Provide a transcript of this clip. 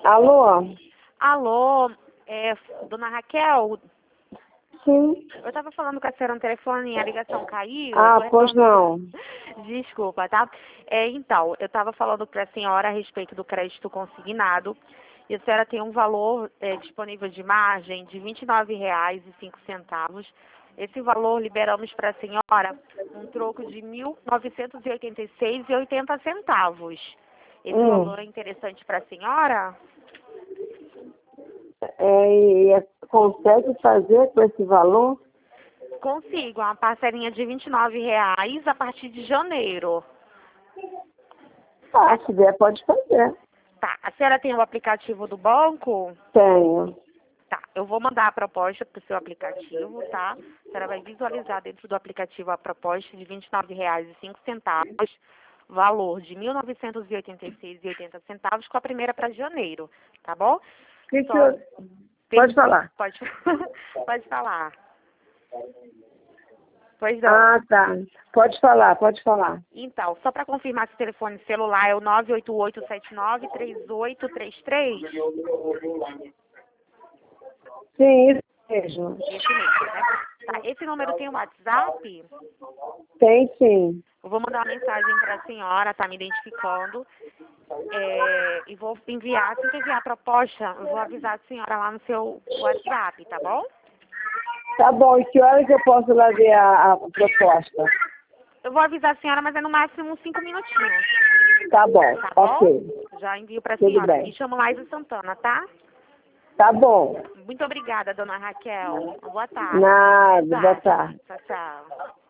Alô? Alô, dona Raquel, Sim. eu estava falando com a senhora no telefone e a ligação caiu. Ah, pois não. Desculpa, tá? Então, eu estava falando para a senhora a respeito do crédito consignado e a senhora tem um valor disponível de margem de R$ 29,05. Esse valor liberamos para a senhora um troco de R$ 1.986,80. Esse valor é interessante para a senhora? Consegue fazer com esse valor? Consigo, uma parcelinha de R$ 29,00 a partir de janeiro. Ah, se der, pode fazer. Tá, a senhora tem o aplicativo do banco? Tenho. Tá, eu vou mandar a proposta para o seu aplicativo, tá? A senhora vai visualizar dentro do aplicativo a proposta de R$ 29,05, valor de R$ 1.986,80 com a primeira para janeiro, tá bom? Pode falar. Pode, pode falar. Pois não. Ah, tá. Pode falar, pode falar. Então, só para confirmar se o telefone celular é o 988793833? Sim, isso mesmo. Esse mesmo, né? Tá, esse número tem o WhatsApp? Tem sim. Eu vou mandar uma mensagem para a senhora, tá me identificando. E vou enviar, assim que enviar a proposta, eu vou avisar a senhora lá no seu WhatsApp, tá bom? Tá bom, e que horas eu posso lá ver a proposta? Eu vou avisar a senhora, mas é no máximo uns 5 minutinhos. Tá bom, Tá bom? ok. Já envio para a Tudo senhora. bem. Me chamo Laísa Santana, tá? Tá bom. Muito obrigada, dona Raquel. Boa tarde. Nada, boa Exato. tarde. Tchau, tchau.